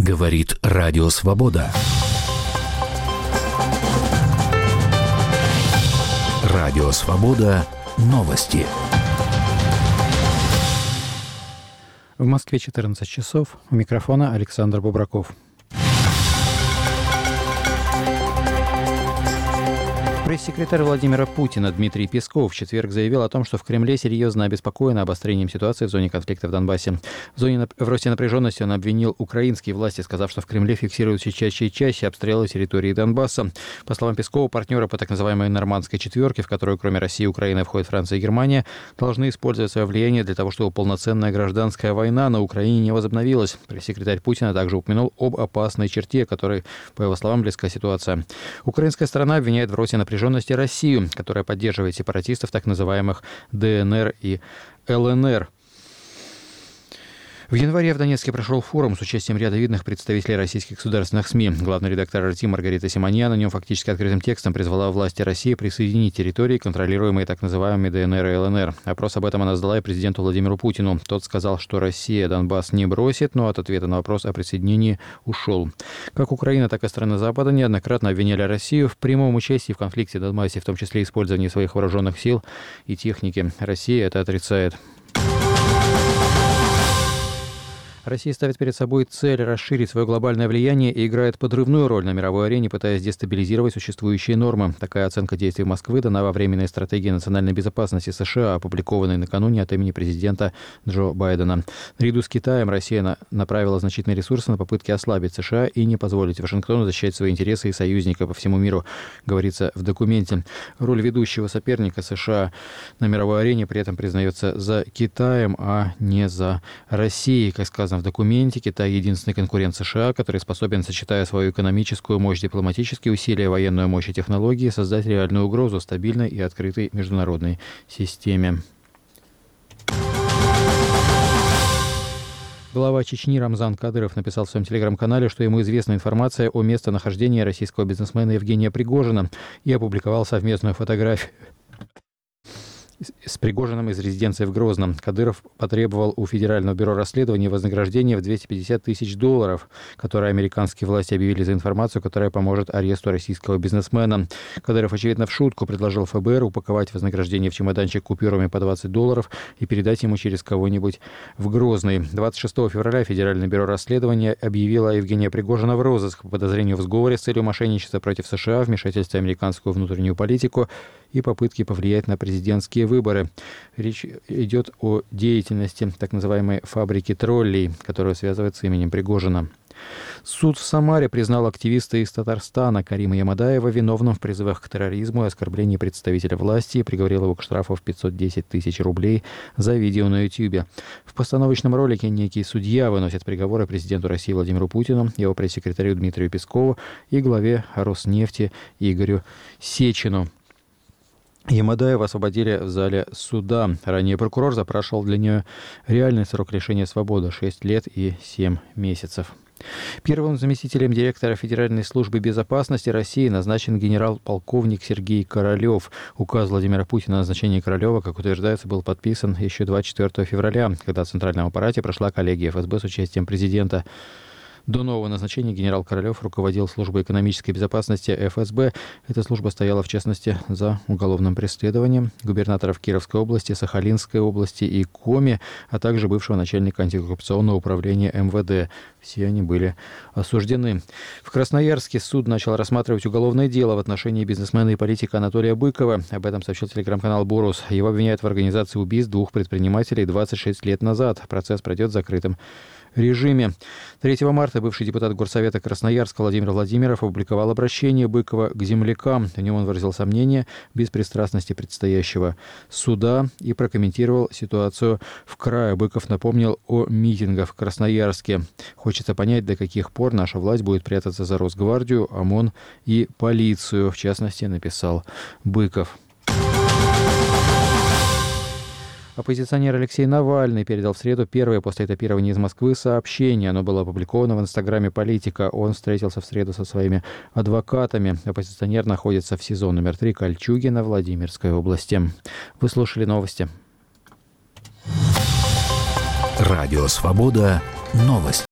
Говорит Радио Свобода. Радио Свобода. Новости. В Москве 14 часов. У микрофона Александр Бубраков. Пресс-секретарь Владимира Путина Дмитрий Песков в четверг заявил о том, что в Кремле серьезно обеспокоены обострением ситуации в зоне конфликта в Донбассе. В росте напряженности он обвинил украинские власти, сказав, что в Кремле фиксируют все чаще и чаще обстрелы территории Донбасса. По словам Пескова, партнеры по так называемой нормандской четверке, в которую кроме России и Украины входят Франция и Германия, должны использовать свое влияние для того, чтобы полноценная гражданская война на Украине не возобновилась. Пресс-секретарь Путина также упомянул об опасной черте, которой, по его словам, близка ситуация. Украинская сторона обвиняет в росте напряженности Россию, которая поддерживает сепаратистов так называемых ДНР и ЛНР. В январе в Донецке прошел форум с участием ряда видных представителей российских государственных СМИ. Главный редактор РТ Маргарита Симоньян на нем фактически открытым текстом призвала власти России присоединить территории, контролируемые так называемыми ДНР и ЛНР. Опрос об этом она задала и президенту Владимиру Путину. Тот сказал, что Россия Донбасс не бросит, но от ответа на вопрос о присоединении ушел. Как Украина, так и страны Запада неоднократно обвиняли Россию в прямом участии в конфликте в Донбассе, в том числе использовании своих вооруженных сил и техники. Россия это отрицает. Россия ставит перед собой цель расширить свое глобальное влияние и играет подрывную роль на мировой арене, пытаясь дестабилизировать существующие нормы. Такая оценка действий Москвы дана во временной стратегии национальной безопасности США, опубликованной накануне от имени президента Джо Байдена. Наряду с Китаем Россия направила значительные ресурсы на попытки ослабить США и не позволить Вашингтону защищать свои интересы и союзников по всему миру, говорится в документе. Роль ведущего соперника США на мировой арене при этом признается за Китаем, а не за Россией, как сказано в документе. Китай — единственный конкурент США, который способен, сочетая свою экономическую мощь, дипломатические усилия, военную мощь и технологии, создать реальную угрозу стабильной и открытой международной системе. Глава Чечни Рамзан Кадыров написал в своем телеграм-канале, что ему известна информация о местонахождении российского бизнесмена Евгения Пригожина, и опубликовал совместную фотографию с Пригожиным из резиденции в Грозном. Кадыров потребовал у Федерального бюро расследования вознаграждения в $250 тысяч, которое американские власти объявили за информацию, которая поможет аресту российского бизнесмена. Кадыров, очевидно, в шутку предложил ФБР упаковать вознаграждение в чемоданчик купюрами по $20 и передать ему через кого-нибудь в Грозный. 26 февраля Федеральное бюро расследования объявило Евгения Пригожина в розыск по подозрению в сговоре с целью мошенничества против США, вмешательства в американскую внутреннюю политику и попытки повлиять на президентские выборы. Речь идет о деятельности так называемой фабрики троллей, которую связывают с именем Пригожина. Суд в Самаре признал активиста из Татарстана Карима Ямадаева виновным в призывах к терроризму и оскорблении представителя власти и приговорил его к штрафу в 510 тысяч рублей за видео на YouTube. В постановочном ролике некий судья выносит приговоры президенту России Владимиру Путину, его пресс-секретарю Дмитрию Пескову и главе Роснефти Игорю Сечину. Ямадаева освободили в зале суда. Ранее прокурор запрашивал для нее реальный срок лишения свободы — 6 лет и 7 месяцев. Первым заместителем директора Федеральной службы безопасности России назначен генерал-полковник Сергей Королев. Указ Владимира Путина о назначении Королева, как утверждается, был подписан еще 24 февраля, когда в Центральном аппарате прошла коллегия ФСБ с участием президента. До нового назначения генерал Королев руководил службой экономической безопасности ФСБ. Эта служба стояла, в частности, за уголовным преследованием губернаторов Кировской области, Сахалинской области и Коми, а также бывшего начальника антикоррупционного управления МВД. Все они были осуждены. В Красноярске суд начал рассматривать уголовное дело в отношении бизнесмена и политика Анатолия Быкова. Об этом сообщил телеграм-канал «Бурус». Его обвиняют в организации убийств двух предпринимателей 26 лет назад. Процесс пройдет в закрытом режиме. 3 марта бывший депутат Горсовета Красноярска Владимир Владимиров опубликовал обращение Быкова к землякам. В нем он выразил сомнение в беспристрастности предстоящего суда и прокомментировал ситуацию в крае. Быков напомнил о митингах в Красноярске. Хочется понять, до каких пор наша власть будет прятаться за Росгвардию, ОМОН и полицию, в частности, написал Быков. Оппозиционер Алексей Навальный передал в среду первое после этапирования из Москвы сообщение. Оно было опубликовано в инстаграме «Политика». Он встретился в среду со своими адвокатами. Оппозиционер находится в СИЗО номер 3 Кольчугино Владимирской области. Вы слушали новости. Радио «Свобода». Новости.